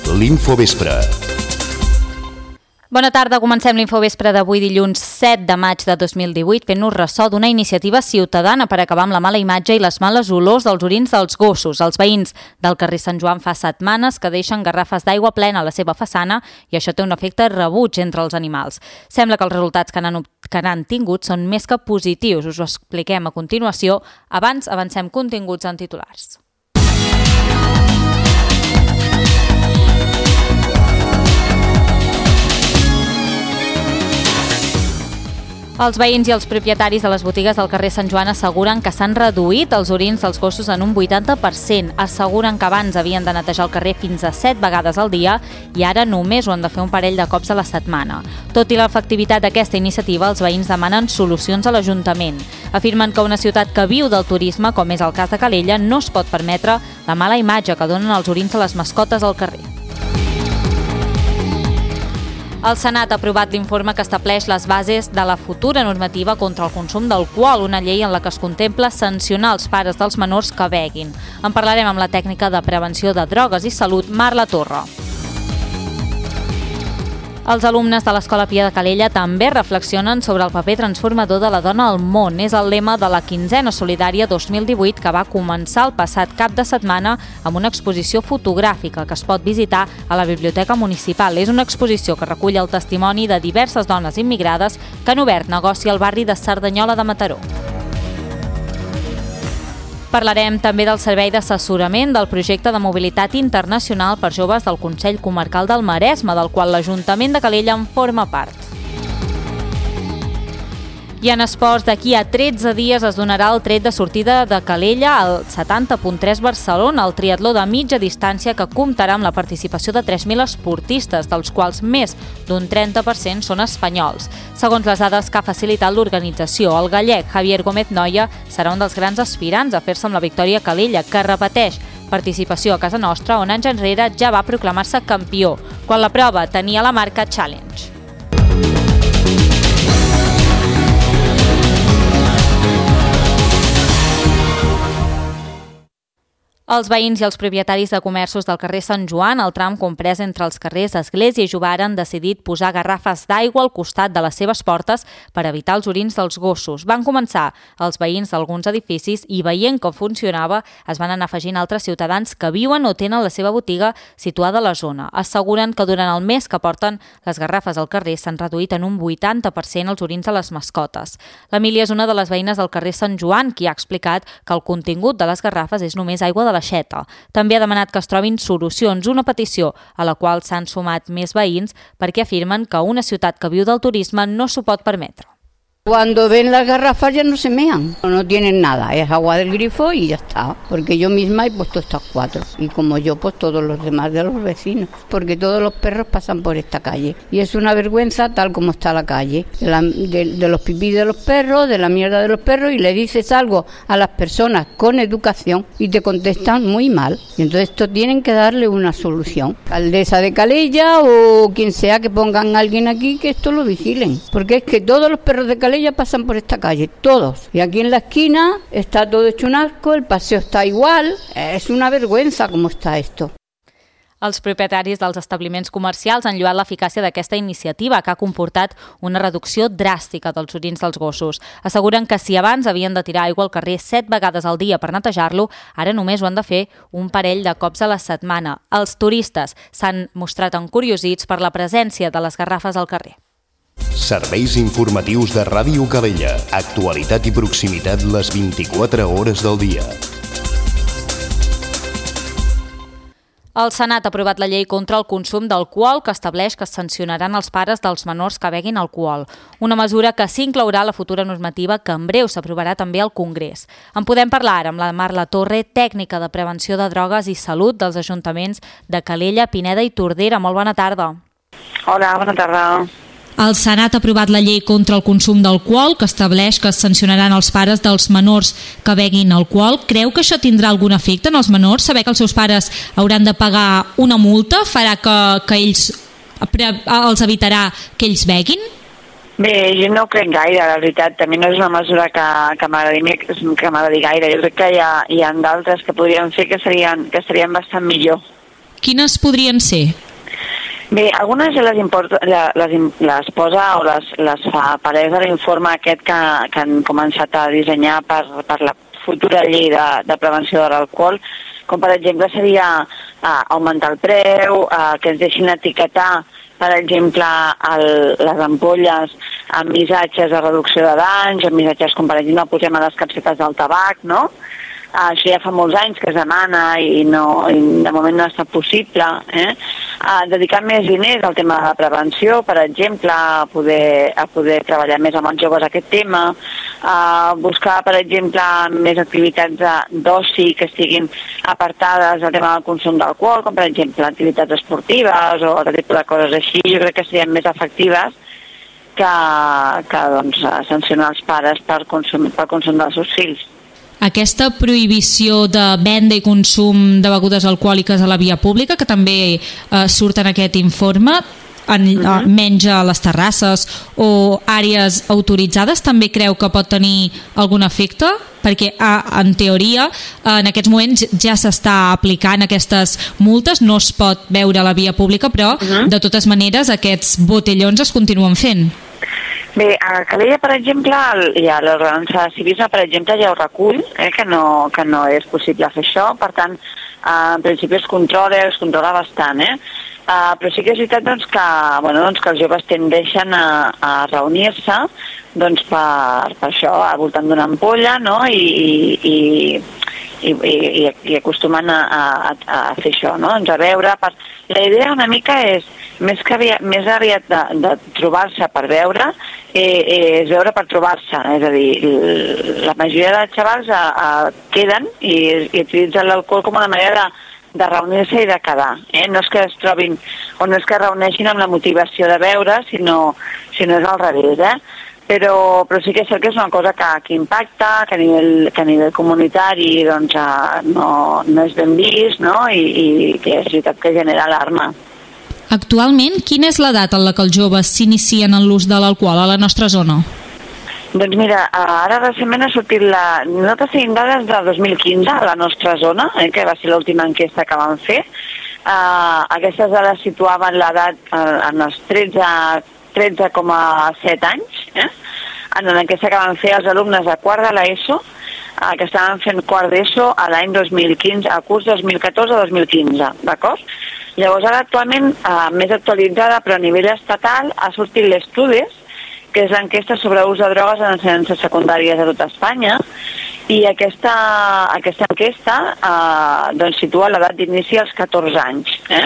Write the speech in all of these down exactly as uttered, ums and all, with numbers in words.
l'Infovespre. Bona tarda, comencem l'Infovespre d'avui dilluns set de maig de dos mil divuit fent-nos ressò d'una iniciativa ciutadana per acabar amb la mala imatge i les males olors dels orins dels gossos. Els veïns del carrer Sant Joan fa setmanes que deixen garrafes d'aigua plena a la seva façana i això té un efecte rebuig entre els animals. Sembla que els resultats que n'han, que n'han tingut són més que positius. Us ho expliquem a continuació. Abans avancem continguts en titulars. Els veïns i els propietaris de les botigues del carrer Sant Joan asseguren que s'han reduït els orins dels gossos en un vuitanta per cent. Asseguren que abans havien de netejar el carrer fins a set vegades al dia i ara només ho han de fer un parell de cops a la setmana. Tot i l'efectivitat d'aquesta iniciativa, els veïns demanen solucions a l'Ajuntament. Afirmen que una ciutat que viu del turisme, com és el cas de Calella, no es pot permetre la mala imatge que donen els orins de les mascotes al carrer. El Senat ha aprovat l'informe que estableix les bases de la futura normativa contra el consum d'alcohol, una llei en la que es contempla sancionar els pares dels menors que beguin. En parlarem amb la tècnica de prevenció de drogues i salut, Marla Torra. Els alumnes de l'Escola Pia de Calella també reflexionen sobre el paper transformador de la dona al món. És el lema de la quinzena solidària dos mil divuit que va començar el passat cap de setmana amb una exposició fotogràfica que es pot visitar a la Biblioteca Municipal. És una exposició que recull el testimoni de diverses dones immigrades que han obert negoci al barri de Cerdanyola de Mataró. Parlarem també del servei d'assessorament del projecte de mobilitat internacional per joves del Consell Comarcal del Maresme, del qual l'Ajuntament de Calella en forma part. I en esports, d'aquí a tretze dies es donarà el tret de sortida de Calella al setanta punt tres Barcelona, el triatló de mitja distància que comptarà amb la participació de tres mil esportistes, dels quals més d'un trenta per cent són espanyols. Segons les dades que ha facilitat l'organització, el gallec Javier Gómez Noya serà un dels grans aspirants a fer-se amb la victòria a Calella, que repeteix participació a casa nostra, on anys enrere ja va proclamar-se campió, quan la prova tenia la marca Challenge. Els veïns i els propietaris de comerços del carrer Sant Joan, el tram comprès entre els carrers Església i Jubara, han decidit posar garrafes d'aigua al costat de les seves portes per evitar els orins dels gossos. Van començar els veïns d'alguns edificis i, veient com funcionava, es van anar afegint altres ciutadans que viuen o tenen la seva botiga situada a la zona. Asseguren que durant el mes que porten les garrafes al carrer s'han reduït en un vuitanta per cent els orins de les mascotes. L'Emília és una de les veïnes del carrer Sant Joan qui ha explicat que el contingut de les garrafes és només aigua de la xeta. També ha demanat que es trobin solucions, una petició a la qual s'han sumat més veïns perquè afirmen que una ciutat que viu del turisme no s'ho pot permetre. Cuando ven las garrafas ya no se mean, no tienen nada, es agua del grifo y ya está, porque yo misma he puesto estas cuatro y como yo pues todos los demás de los vecinos, porque todos los perros pasan por esta calle y es una vergüenza tal como está la calle, de, la, de, de los pipí de los perros, de la mierda de los perros, y le dices algo a las personas con educación y te contestan muy mal, y entonces esto tienen que darle una solución. Alcaldesa de Calella o quien sea, que pongan a alguien aquí que esto lo vigilen, porque es que todos los perros de Calella ya pasan por esta calle, todos. Y aquí en la esquina está todo hecho un asco, el paseo está igual, es una vergüenza com està esto. Els propietaris dels establiments comercials han lloat l'eficàcia d'aquesta iniciativa, que ha comportat una reducció dràstica dels orins dels gossos. Asseguren que si abans havien de tirar aigua al carrer set vegades al dia per netejar-lo, ara només ho han de fer un parell de cops a la setmana. Els turistes s'han mostrat encuriosits per la presència de les garrafes al carrer. Serveis informatius de Ràdio Calella. Actualitat i proximitat les vint-i-quatre hores del dia. El Senat ha aprovat la llei contra el consum d'alcohol que estableix que es sancionaran els pares dels menors que beguin alcohol. Una mesura que s'inclourà a la futura normativa que en breu s'aprovarà també al Congrés. En podem parlar ara amb la Marla Torre, tècnica de prevenció de drogues i salut dels ajuntaments de Calella, Pineda i Tordera. Molt bona tarda. Hola, bona tarda. El Senat ha aprovat la llei contra el consum d'alcohol que estableix que es sancionaran els pares dels menors que beguin alcohol. Creu que això tindrà algun efecte en els menors? Saber que els seus pares hauran de pagar una multa farà que, que ells els evitarà que ells beguin? Bé, jo no crec gaire, la veritat. També no és una mesura que, que m'agradi que m'agradi gaire. Jo crec que hi ha, hi ha d'altres que podrien fer que serien, que serien bastant millor. quines podrien ser? Bé, algunes les, importa, les, les posa o les, les fa parets de l'informe aquest que, que han començat a dissenyar per, per la futura llei de, de prevenció de l'alcohol, com per exemple seria uh, augmentar el preu, uh, que ens deixin etiquetar, per exemple, el, les ampolles amb missatges de reducció de danys, amb missatges com per exemple posem a les capsetes del tabac, no? Uh, això ja fa molts anys que es demana i, no, i de moment no ha estat possible. Eh? Uh, dedicar més diners al tema de la prevenció, per exemple, a poder, a poder treballar més amb els joves aquest tema, uh, buscar, per exemple, més activitats d'oci que estiguin apartades del tema del consum d'alcohol, com per exemple activitats esportives o altre tipus de coses així. Jo crec que serien més efectives que, que doncs, sancionar els pares per consum, per consum dels seus fills. Aquesta prohibició de venda i consum de begudes alcohòliques a la via pública, que també eh, surt en aquest informe, en, uh-huh. menys a les terrasses o àrees autoritzades, també creu que pot tenir algun efecte? Perquè en teoria en aquests moments ja s'està aplicant aquestes multes, no es pot veure a la via pública, però uh-huh. de totes maneres aquests botellons es continuen fent. Bé, a Calella, per exemple, ja l'ordenança de civisme, per exemple, ja ho recull, eh, que, no, que no és possible fer això, per tant, eh, en principi es controla, es controla bastant, eh? Uh, però sí que és veritat doncs, que, bueno, doncs, que els joves tendeixen a, a reunir-se doncs, per, per això, al voltant d'una ampolla, no? I, i, i, i, i acostumen a, a, a fer això, no? Doncs a veure, per... la idea una mica és més, que aviat, més aviat de, de trobar-se per veure, eh, és veure per trobar-se, és a dir, la majoria de xavals a, a, queden i, i utilitzen l'alcohol com una manera de de reunir-se i de quedar, eh? No és que es trobin o no és que es reuneixin amb la motivació de veure, sinó, sinó és al revés, eh? Però, però sí que és cert que és una cosa que, que impacta, que a nivell, que a nivell comunitari doncs, no, no és ben vist, no? I, i que és veritat que genera alarma. Actualment, quina és l'edat en la que els joves s'inicien en l'ús de l'alcohol a la nostra zona? Doncs mira, ara recentment ha sortit la... Nosaltres tenim dades del dos mil quinze a la nostra zona, eh, que va ser l'última enquesta que vam fer. Uh, aquestes dades situaven l'edat uh, en els tretze coma set anys. Eh? En l'enquesta que van fer els alumnes de quart de l'ESO, uh, que estaven fent quart d'ESO a l'any dos mil quinze, al curs dos mil catorze dos mil quinze, d'acord? Llavors ara actualment, uh, més actualitzada, però a nivell estatal, ha sortit l'Estudis, que és l'enquesta sobre ús de drogues en ensenyances secundàries a tot Espanya, i aquesta, aquesta enquesta eh, doncs situa l'edat d'inici als catorze anys. Eh?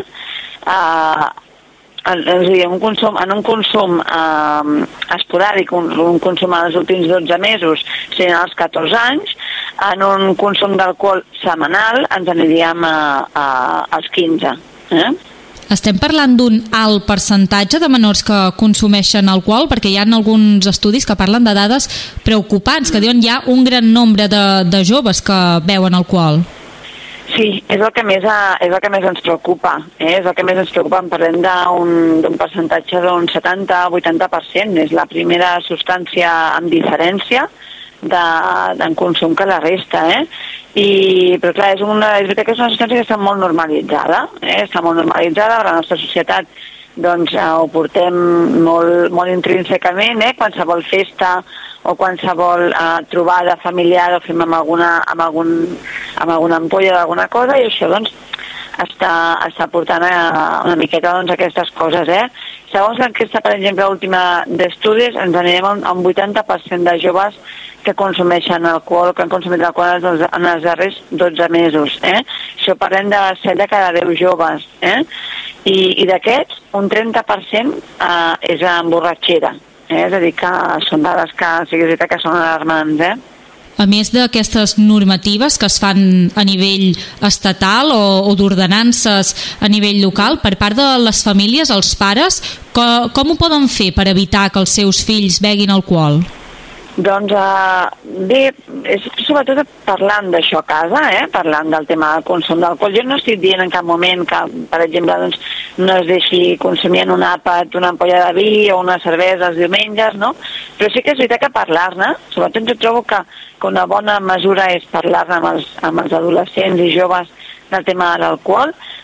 Eh, és a dir, un consum, en un consum eh, esporàdic, un, un consum en els últims dotze mesos, serien als catorze anys, en un consum d'alcohol setmanal ens aniríem a, a, als quinze. Eh? Estem parlant d'un alt percentatge de menors que consumeixen alcohol, perquè hi ha alguns estudis que parlen de dades preocupants, que diuen hi ha un gran nombre de, de joves que beuen alcohol. Sí, és el que més, és el que més ens preocupa. Eh? És el que més ens preocupa. En parlem d'un percentatge d'un setanta a vuitanta per cent. És la primera substància amb diferència de, d'en consum que la resta, eh? I, però clar, és una, és veritat que és una substància que està molt normalitzada, eh? Està molt normalitzada, la nostra societat doncs eh, ho portem molt, molt intrínsecament, eh? Qualsevol festa o qualsevol eh, trobada familiar ho fem amb alguna, amb algun, amb alguna ampolla d'alguna cosa, i això doncs està, està portant a, una miqueta doncs, aquestes coses, eh? Segons l'enquesta, per exemple, última d'estudis, ens anirem a un vuitanta per cent de joves que consumeixen alcohol, que han consumit alcohol en els darrers dotze mesos. Eh? Això parlem de set de cada deu joves. Eh? I, i d'aquests, un trenta per cent eh, és en borratxera. Eh? És a dir, que són dades que, sí que, que són alarmants. Eh? A més d'aquestes normatives que es fan a nivell estatal o, o d'ordenances a nivell local, per part de les famílies, els pares, co, com ho poden fer per evitar que els seus fills beguin alcohol? Doncs uh, bé, és sobretot parlant d'això a casa, eh? Parlant del tema del consum d'alcohol. Jo no estic dient en cap moment que, per exemple, doncs, no es deixi consumir en un àpat una ampolla de vi o una cervesa els diumenges, no? Però sí que és veritat que parlar-ne, sobretot jo trobo que, que una bona mesura és parlar-ne amb els, amb els adolescents i joves del tema de l'alcohol,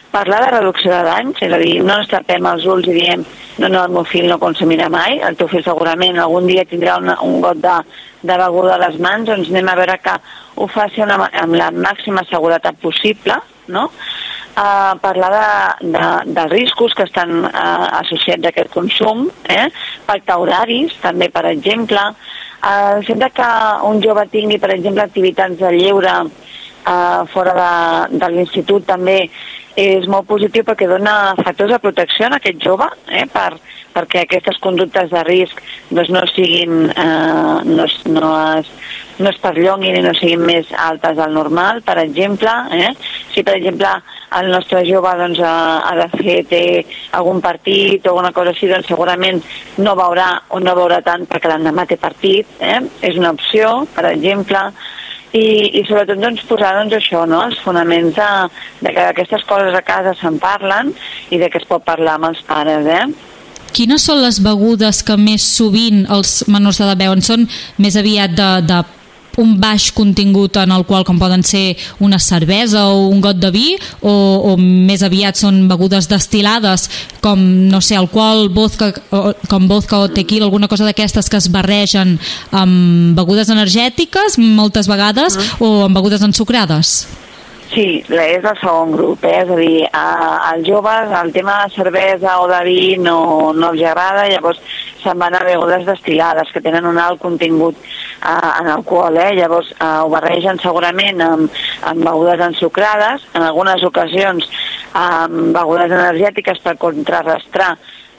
parlar de reducció de danys, és a dir, no ens tapem els ulls i diem no, no, el meu fill no consumirà mai, el teu fill segurament algun dia tindrà una, un got de, de beguda a les mans, doncs anem a veure que ho faci una, amb la màxima seguretat possible, no? Uh, parlar de, de, de riscos que estan uh, associats a aquest consum, eh? Pactar horaris, també, per exemple. Uh, el fet que un jove tingui, per exemple, activitats de lleure uh, fora de, de l'institut també és molt positiu perquè dona factors de protecció a aquest jove, eh, per, perquè aquestes conductes de risc doncs, no siguin, eh, no, es, no, es, no es perllonguin i no siguin més altes del normal, per exemple. Eh? Si, per exemple, el nostre jove doncs, ha, ha de fer té algun partit o alguna cosa així, doncs segurament no veurà o no veurà tant perquè l'endemà té partit. Eh? És una opció, per exemple. I, i sobretot doncs, posar doncs, això, no? Els fonaments de, de que aquestes coses a casa se'n parlen i de que es pot parlar amb els pares. Eh? Quines són les begudes que més sovint els menors d'edat beuen? Són més aviat de, de un baix contingut en el qual com poden ser una cervesa o un got de vi o, o més aviat són begudes destil·lades com, no sé, alcohol, vodka, o, com vodka o tequila, alguna cosa d'aquestes que es barregen amb begudes energètiques moltes vegades uh-huh. o amb begudes ensucrades? Sí, és el segon grup, eh? És a dir, als joves el tema de cervesa o de vi no, no els agrada, llavors se'n van a begudes destil·lades que tenen un alt contingut uh, en alcohol, eh? Llavors uh, ho barregen segurament amb, amb begudes ensucrades, en algunes ocasions amb begudes energètiques per contrarrestar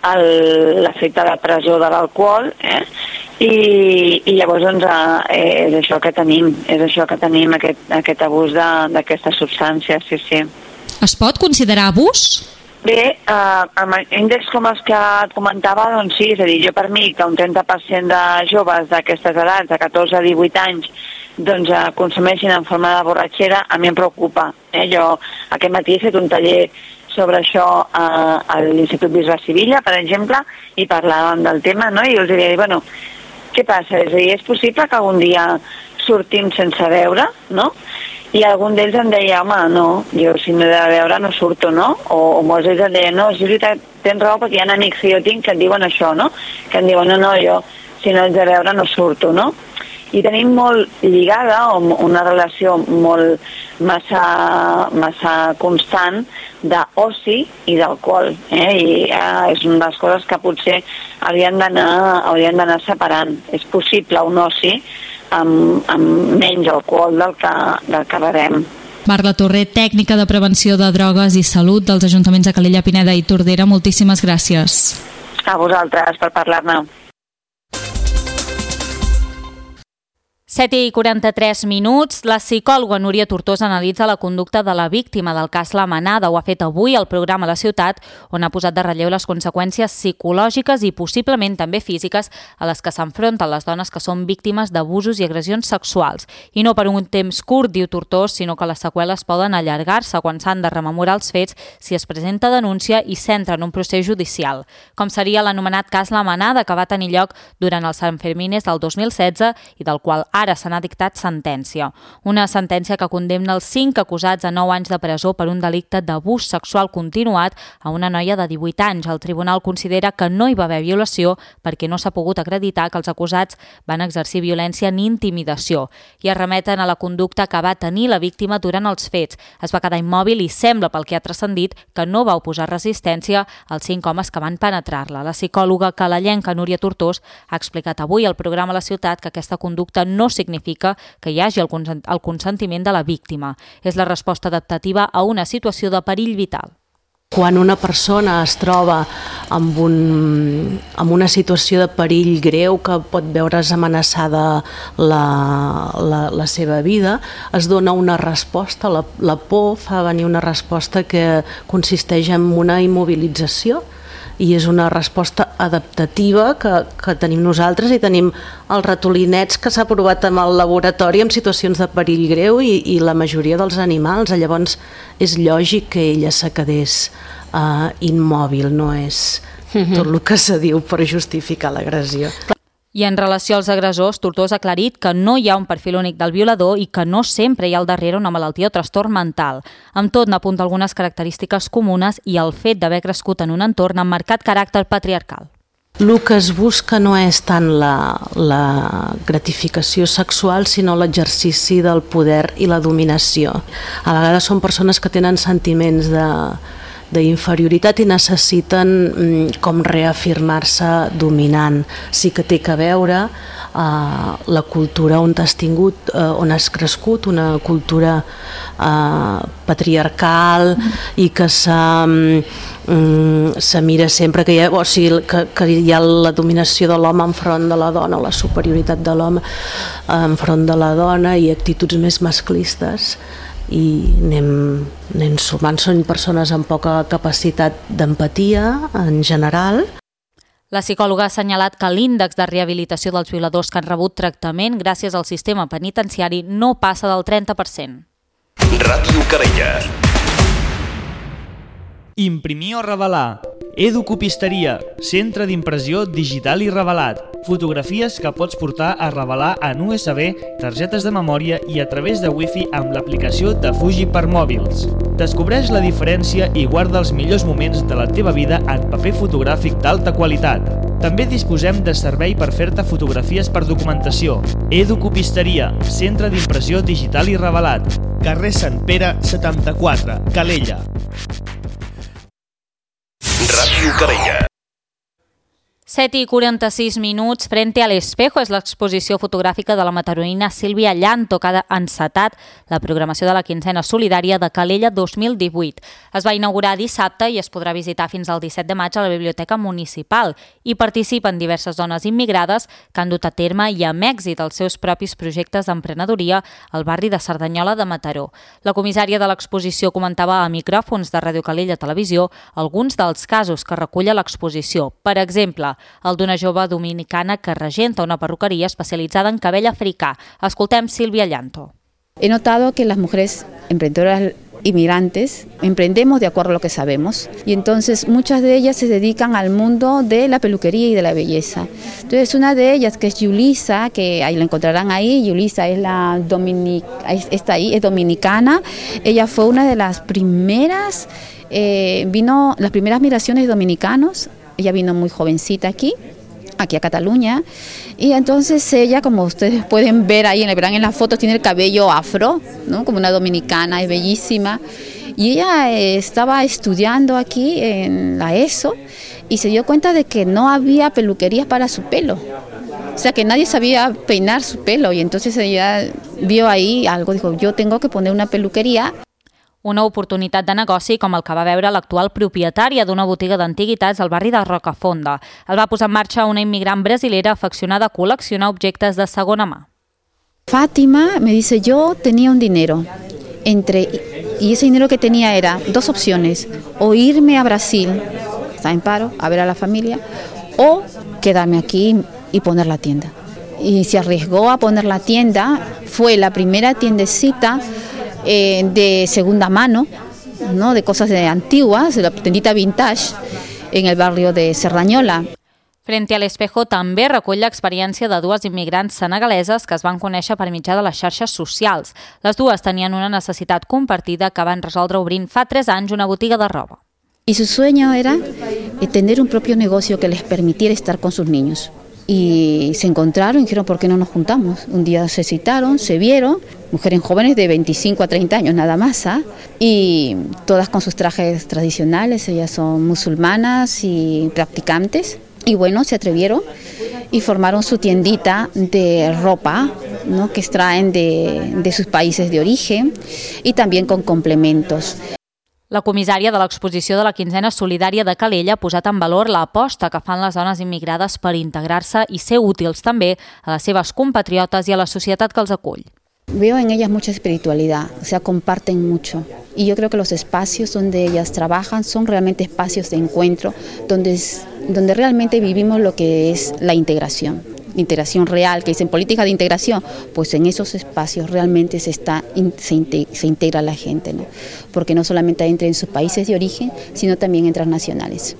l'efecte de pressió de l'alcohol, eh? I, i llavors doncs, eh, és això que tenim, és això que tenim, aquest, aquest abús d'aquestes substàncies, sí, sí. Es pot considerar abús? Bé, eh, amb índexs com els que et comentava, doncs sí, és a dir, jo per mi que un trenta per cent de joves d'aquestes edats, de catorze a divuit anys, doncs eh, consumeixin en forma de borratxera, a mi em preocupa. Eh? Jo aquest matí he fet un taller sobre això eh, a l'Institut Bisbe Sivilla, per exemple, i parlàvem del tema, no? I els diria, bueno, què passa? És a dir, és possible que algun dia sortim sense veure, no? I algun d'ells em deia, home, no, jo si no he de veure no surto, no? O, o molts d'ells em deien, no, és veritat, tens raó perquè hi ha amics que jo tinc que et diuen això, no? Que em diuen, no, no, jo si no he de veure no surto, no? I tenim molt lligada, o una relació molt massa, massa constant d'oci i d'alcohol, eh? I eh, és una de les coses que potser haurien d'anar haurien d'anar separant. És possible un oci amb, amb menys alcohol del que, del que bevem. Marla Torré, tècnica de prevenció de drogues i salut dels ajuntaments de Calella, Pineda i Tordera, moltíssimes gràcies. A vosaltres per parlar-ne. set i quaranta-tres minuts. La psicòloga Núria Tortós analitza la conducta de la víctima del cas La Manada. Ho ha fet avui al programa La Ciutat, on ha posat de relleu les conseqüències psicològiques i possiblement també físiques a les que s'enfronten les dones que són víctimes d'abusos i agressions sexuals. I no per un temps curt, diu Tortós, sinó que les seqüeles poden allargar-se quan s'han de rememorar els fets si es presenta denúncia i s'entra en un procés judicial, com seria l'anomenat cas La Manada, que va tenir lloc durant els Sanfermines del dos mil setze i del qual ara se n'ha dictat sentència. Una sentència que condemna els cinc acusats a nou anys de presó per un delicte d'abús sexual continuat a una noia de divuit anys. El tribunal considera que no hi va haver violació perquè no s'ha pogut acreditar que els acusats van exercir violència ni intimidació i es remeten a la conducta que va tenir la víctima durant els fets. Es va quedar immòbil i sembla, pel que ha transcendit, que no va oposar resistència als cinc homes que van penetrar-la. La psicòloga calellenca Núria Tortós ha explicat avui al programa La Ciutat que aquesta conducta no significa que hi hagi el consentiment de la víctima. És la resposta adaptativa a una situació de perill vital. Quan una persona es troba amb, un, amb una situació de perill greu que pot veure's amenaçada la, la, la seva vida, es dona una resposta, la, la por fa venir una resposta que consisteix en una immobilització i és una resposta adaptativa que, que tenim nosaltres i tenim els ratolinets que s'ha provat amb el laboratori en situacions de perill greu i, i la majoria dels animals. Llavors és lògic que ella se quedés uh, immòbil, no és tot el que se diu per justificar l'agressió. I en relació als agressors, Tortosa ha aclarit que no hi ha un perfil únic del violador i que no sempre hi ha al darrere una malaltia o trastorn mental. Amb tot, n'apunta algunes característiques comunes i el fet d'haver crescut en un entorn amb marcat caràcter patriarcal. El que es busca no és tant la, la gratificació sexual, sinó l'exercici del poder i la dominació. A vegades són persones que tenen sentiments de d'inferioritat i necessiten com reafirmar-se dominant. Sí que té que veure eh, la cultura on has tingut, eh, on has crescut, una cultura eh, patriarcal i que s'ha mm, se mira sempre que hi ha, o sigui, que, que hi ha la dominació de l'home enfront de la dona, la superioritat de l'home enfront de la dona i actituds més masclistes. I anem, anem sumant, són persones amb poca capacitat d'empatia en general. La psicòloga ha assenyalat que l'índex de rehabilitació dels violadors que han rebut tractament gràcies al sistema penitenciari no passa del trenta per cent. Ràdio Calella. Imprimir o revelar. Educopisteria, centre d'impressió digital i revelat. Fotografies que pots portar a revelar en U S B, targetes de memòria i a través de Wi-Fi amb l'aplicació de Fuji per mòbils. Descobreix la diferència i guarda els millors moments de la teva vida en paper fotogràfic d'alta qualitat. També disposem de servei per fer-te fotografies per documentació. Educopisteria, centre d'impressió digital i revelat. Carrer Sant Pere setanta-quatre, Calella. Ràdio Calella. set i quaranta-sis minuts, Frente al Espejo és l'exposició fotogràfica de la mataroïna Sílvia Llanto, que ha encetat la programació de la quinzena solidària de Calella dos mil divuit. Es va inaugurar dissabte i es podrà visitar fins al disset de maig a la Biblioteca Municipal. Hi participen diverses dones immigrades que han dut a terme i amb èxit els seus propis projectes d'emprenedoria al barri de Cerdanyola de Mataró. La comissària de l'exposició comentava a micròfons de Ràdio Calella Televisió alguns dels casos que recull l'exposició. Per exemple, el d'una jove dominicana que regenta una perruquería especializada en cabell africà. Escoltem Sílvia Llanto. He notado que las mujeres emprendedoras inmigrantes emprendemos de acuerdo a lo que sabemos y entonces muchas de ellas se dedican al mundo de la peluquería y de la belleza. Entonces una de ellas, que es Yulisa, que ahí la encontrarán ahí, Yulisa es la dominic está ahí, es dominicana. Ella fue una de las primeras, eh, vino las primeras migraciones de dominicanos. Ella vino muy jovencita aquí, aquí a Cataluña, y entonces ella, como ustedes pueden ver ahí, verán en las fotos, tiene el cabello afro, ¿no? Como una dominicana, es bellísima. Y ella eh, estaba estudiando aquí en la ESO y se dio cuenta de que no había peluquerías para su pelo. O sea, que nadie sabía peinar su pelo, y entonces ella vio ahí algo, dijo, yo tengo que poner una peluquería. Una oportunitat de negoci com el que va veure l'actual propietària d'una botiga d'antiguitats al barri de Rocafonda. El va posar en marxa una immigrant brasilera afeccionada a col·leccionar objectes de segona mà. Fátima me dice, yo tenía un dinero, entre y ese dinero que tenía era dos opciones, o irme a Brasil, está en paro, a ver a la familia, o quedarme aquí y poner la tienda. Y se arriesgó a poner la tienda, fue la primera tiendecita Eh, de segunda mano, ¿no? De cosas de antiguas, de la tendita vintage en el barrio de Cerdanyola. Frente al Espejo també recull l'experiència de dues immigrants senegaleses que es van conèixer per mitjà de les xarxes socials. Les dues tenien una necessitat compartida que van resoldre obrint fa tres anys una botiga de roba. Y su sueño era tener un propio negocio que les permitiera estar con sus niños. Y se encontraron y dijeron, ¿por qué no nos juntamos? Un día se citaron, se vieron, mujeres jóvenes de veinticinco a treinta años nada más, ¿eh? Y todas con sus trajes tradicionales, ellas son musulmanas y practicantes. Y bueno, se atrevieron y formaron su tiendita de ropa, ¿no? Que extraen de, de sus países de origen, y también con complementos. La comissària de l'exposició de la quinzena solidària de Calella ha posat en valor l'aposta que fan les dones immigrades per integrar-se i ser útils també a les seves compatriotes i a la societat que els acull. Veo en ellas mucha espiritualidad, o sea, comparten mucho. Y yo creo que los espacios donde ellas trabajan son realmente espacios de encuentro, donde, es, donde realmente vivimos lo que es la integración. Integración real, que dicen política de integración, pues en esos espacios realmente se, está, se, integra, se integra la gente, ¿no? Porque no solamente entra en sus países de origen, sino también en transnacionales.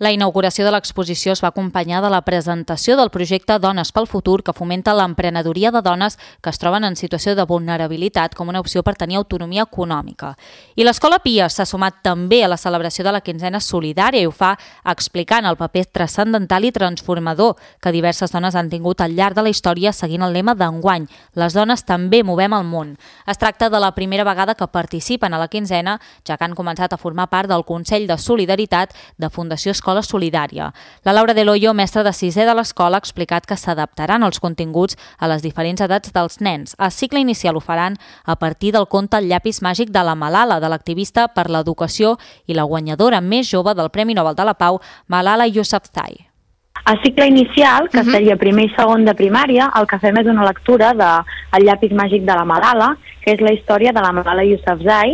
La inauguració de l'exposició es va acompanyar de la presentació del projecte Dones pel Futur, que fomenta l'emprenedoria de dones que es troben en situació de vulnerabilitat com una opció per tenir autonomia econòmica. I l'Escola Pia s'ha sumat també a la celebració de la quinzena solidària i ho fa explicant el paper transcendental i transformador que diverses dones han tingut al llarg de la història seguint el lema d'enguany: les dones també movem el món. Es tracta de la primera vegada que participen a la quinzena, ja que han començat a formar part del Consell de Solidaritat de Fundació Escola Solidària. La Laura Del Hoyo, mestra de sisè de l'escola, ha explicat que s'adaptaran els continguts a les diferents edats dels nens. El cicle inicial ho faran a partir del conte El llapis màgic de la Malala, de l'activista per l'educació i la guanyadora més jove del Premi Nobel de la Pau, Malala Yousafzai. El cicle inicial, que uh-huh. seria primer i segon de primària, el que fem és una lectura de El llapis màgic de la Malala, que és la història de la Malala Yousafzai,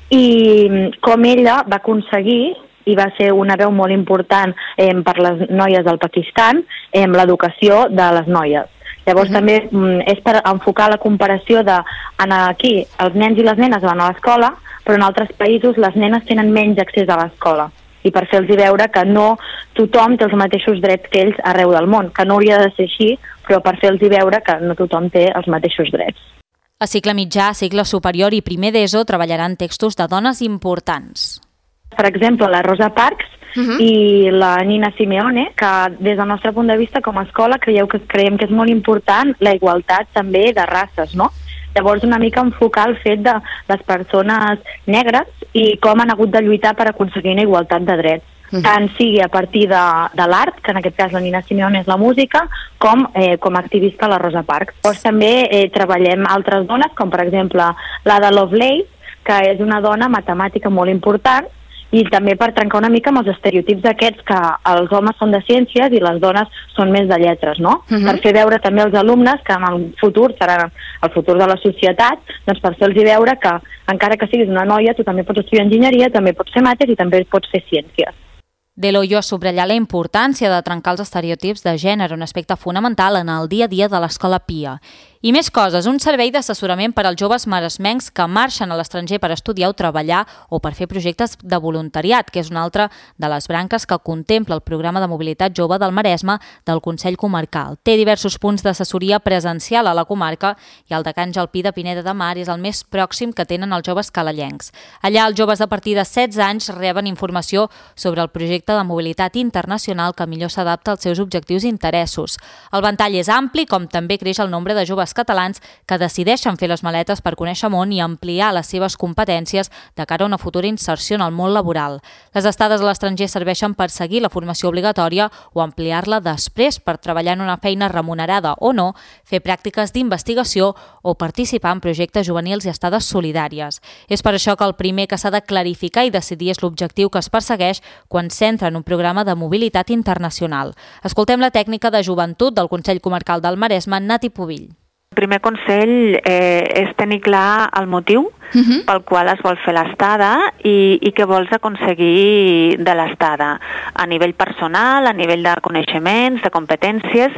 i com ella va aconseguir, i va ser una veu molt important eh, per les noies del Pakistan, eh, l'educació de les noies. Llavors uh-huh. també mm, és per enfocar la comparació de en aquí els nens i les nenes van a l'escola, però en altres països les nenes tenen menys accés a l'escola. I per fer-los veure que no tothom té els mateixos drets que ells arreu del món, que no hauria de ser així, però per fer-los veure que no tothom té els mateixos drets. A cicle mitjà, cicle superior i primer d'ESO treballaran textos de dones importants. Per exemple, la Rosa Parks uh-huh. i la Nina Simeone, que des del nostre punt de vista com a escola creieu que, creiem que és molt important la igualtat també de races, no? Llavors una mica enfocar el fet de les persones negres i com han hagut de lluitar per aconseguir una igualtat de drets. Uh-huh. Tant sigui a partir de, de l'art, que en aquest cas la Nina Simeone és la música, com eh, com a activista la Rosa Parks. Llavors també eh, treballem altres dones, com per exemple l'Ada Lovelace, que és una dona matemàtica molt important, i també per trencar una mica amb els estereotips aquests que els homes són de ciències i les dones són més de lletres, no? Uh-huh. Per fer veure també als alumnes que en el futur seran el futur de la societat, doncs per fer-los veure que encara que siguis una noia, tu també pots estudiar enginyeria, també pots fer mates i també pots fer ciències. Del Hoyo ha subratllat la importància de trencar els estereotips de gènere, un aspecte fonamental en el dia a dia de l'Escola Pia. I més coses, un servei d'assessorament per als joves maresmencs que marxen a l'estranger per estudiar o treballar o per fer projectes de voluntariat, que és una altra de les branques que contempla el programa de mobilitat jove del Maresme del Consell Comarcal. Té diversos punts d'assessoria presencial a la comarca i el de Can Jalpí de Pineda de Mar és el més pròxim que tenen els joves calallencs. Allà els joves a partir de setze anys reben informació sobre el projecte de mobilitat internacional que millor s'adapta als seus objectius i interessos. El ventall és ampli, com també creix el nombre de joves catalans que decideixen fer les maletes per conèixer món i ampliar les seves competències de cara a una futura inserció en el món laboral. Les estades a l'estranger serveixen per seguir la formació obligatòria o ampliar-la després per treballar en una feina remunerada o no, fer pràctiques d'investigació o participar en projectes juvenils i estades solidàries. És per això que el primer que s'ha de clarificar i decidir és l'objectiu que es persegueix quan s'entra en un programa de mobilitat internacional. Escoltem la tècnica de joventut del Consell Comarcal del Maresme, Nati Pubill. El primer consell eh, és tenir clar el motiu uh-huh. pel qual es vol fer l'estada i, i què vols aconseguir de l'estada a nivell personal, a nivell de coneixements, de competències.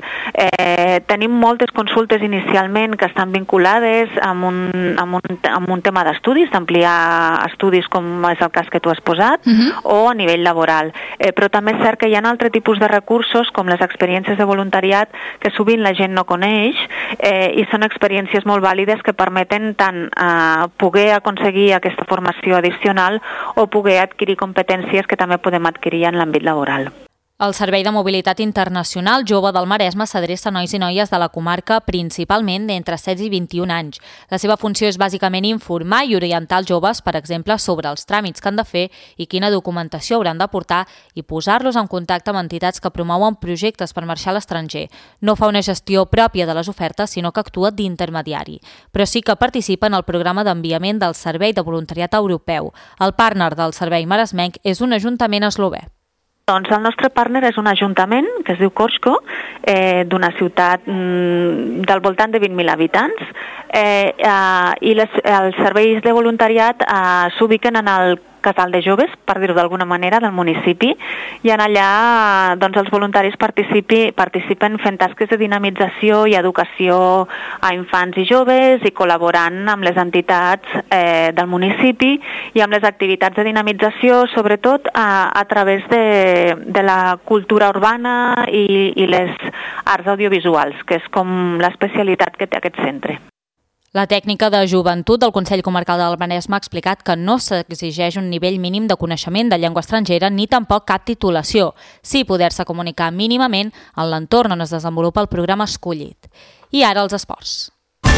Eh, tenim moltes consultes inicialment que estan vinculades amb un, amb un, amb un tema d'estudis, d'ampliar estudis com és el cas que tu has posat, uh-huh. o a nivell laboral. Eh, però també és cert que hi ha altres tipus de recursos com les experiències de voluntariat que sovint la gent no coneix eh, i són experiències molt vàlides que permeten tant eh, poder aconseguir aquesta formació addicional o poder adquirir competències que també podem adquirir en l'àmbit laboral. El Servei de Mobilitat Internacional Jove del Maresme s'adreça a nois i noies de la comarca principalment d'entre setze i vint-i-un anys. La seva funció és bàsicament informar i orientar els joves, per exemple, sobre els tràmits que han de fer i quina documentació hauran de portar i posar-los en contacte amb entitats que promouen projectes per marxar a l'estranger. No fa una gestió pròpia de les ofertes, sinó que actua d'intermediari. Però sí que participa en el programa d'enviament del Servei de Voluntariat Europeu. El partner del Servei Maresmenc és un ajuntament eslovè. Doncs el nostre partner és un ajuntament que es diu Koško, eh, d'una ciutat mm, del voltant de vint mil habitants, eh, eh, i les, els serveis de voluntariat eh, s'ubiquen en el casal de joves, per dir-ho d'alguna manera, del municipi, i en allà doncs, els voluntaris participi, participen fent tasques de dinamització i educació a infants i joves i col·laborant amb les entitats eh, del municipi i amb les activitats de dinamització, sobretot a, a través de, de la cultura urbana i, i les arts audiovisuals, que és com l'especialitat que té aquest centre. La tècnica de joventut del Consell Comarcal del Maresme ha explicat que no s'exigeix un nivell mínim de coneixement de llengua estrangera ni tampoc cap titulació, sí poder-se comunicar mínimament en l'entorn on es desenvolupa el programa escollit. I ara els esports.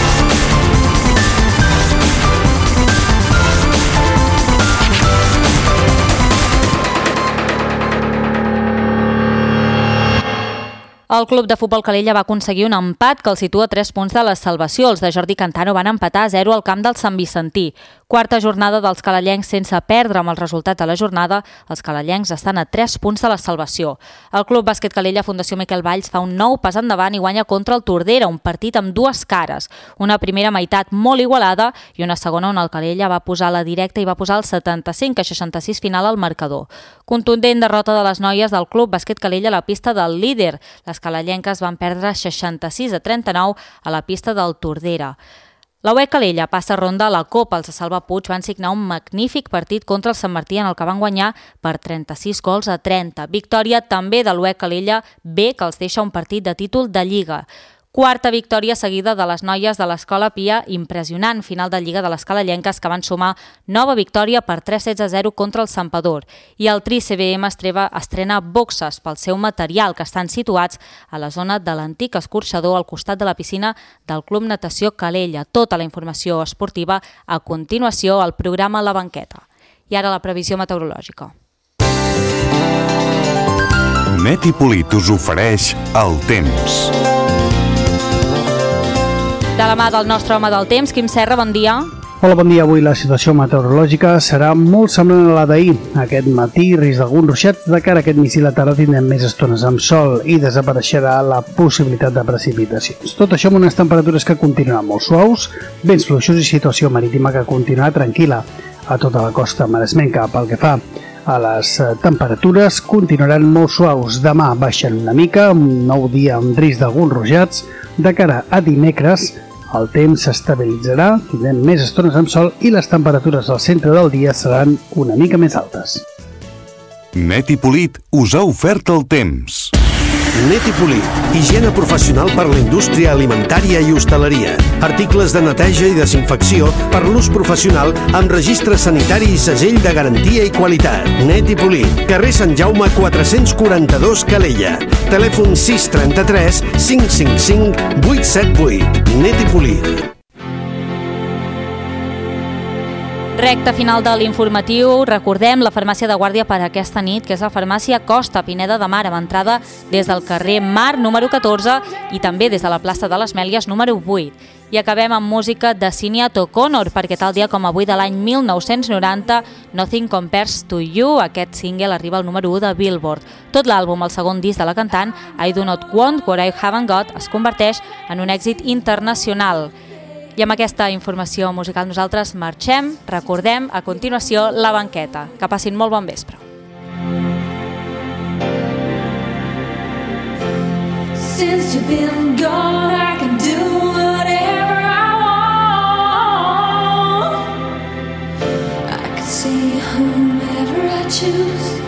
El club de futbol Calella va aconseguir un empat que el situa a tres punts de la salvació. Els de Jordi Cantano van empatar a zero al camp del Sant Vicentí. Quarta jornada dels calellencs sense perdre amb el resultat de la jornada. Els calellencs estan a tres punts de la salvació. El Club Bàsquet Calella Fundació Miquel Valls fa un nou pas endavant i guanya contra el Tordera, un partit amb dues cares. Una primera meitat molt igualada i una segona on el Calella va posar la directa i va posar el setanta-cinc a seixanta-sis final al marcador. Contundent derrota de les noies del Club Bàsquet Calella a la pista del líder. Les calellenques van perdre seixanta-sis a trenta-nou a la pista del Tordera. La U E Calella passa ronda a la Copa. Els de Salva Puig van signar un magnífic partit contra el Sant Martí en el que van guanyar per trenta-sis gols a trenta. Victòria també de l'U E Calella B, que els deixa un partit de títol de Lliga. Quarta victòria seguida de les noies de l'Escola Pia, impressionant final de Lliga de les calellenques que van sumar nova victòria per tres sets a zero contra el Santpedor. I el Tri C B M Estreva estrena boxes pel seu material, que estan situats a la zona de l'antic escorxador al costat de la piscina del Club Natació Calella. Tota la informació esportiva a continuació al programa La Banqueta. I ara la previsió meteorològica. Neti Polit us ofereix el temps. De la mà del nostre home del temps, Quim Serra, bon dia. Hola, bon dia. Avui la situació meteorològica serà molt semblant a la d'ahir. Aquest matí, risc d'alguns ruixats. De cara a aquest migdia i la tarda tindrem més estones amb sol i desapareixerà la possibilitat de precipitacions. Tot això amb unes temperatures que continuaran molt suaus, vents fluixos i situació marítima que continuarà tranquil·la a tota la costa maresmenca. Pel que fa a les temperatures, continuaran molt suaus. Demà baixen una mica, un nou dia amb risc d'alguns ruixats. De cara a dimecres, el temps s'estabilitzarà, tindrem més estones amb sol i les temperatures al centre del dia seran una mica més altes. Neti Polit us ha ofert el temps. Neti Polit, higiene professional per la indústria alimentària i hostaleria. Articles de neteja i desinfecció per l'ús professional amb registre sanitari i segell de garantia i qualitat. Neti Polit, carrer Sant Jaume quatre-cents quaranta-dos Calella. Telèfon sis trenta-tres cinc cinc cinc vuit set vuit. Neti Polit. Recta final de l'informatiu. Recordem la farmàcia de guàrdia per aquesta nit, que és la farmàcia Costa, Pineda de Mar, amb entrada des del carrer Mar, número catorze, i també des de la plaça de les Mèlies, número vuit. I acabem amb música de Sinéad O'Connor, perquè tal dia com avui de l'any mil nou-cents noranta, Nothing Compares to You, aquest single arriba al número u de Billboard. Tot l'àlbum, el segon disc de la cantant, I Do Not Want What I Haven't Got, es converteix en un èxit internacional. I amb aquesta informació musical nosaltres marxem. Recordem a continuació La Banqueta. Que passin molt bon vespre. Since you've been gone, I can do whatever I want. I can see whomever I choose.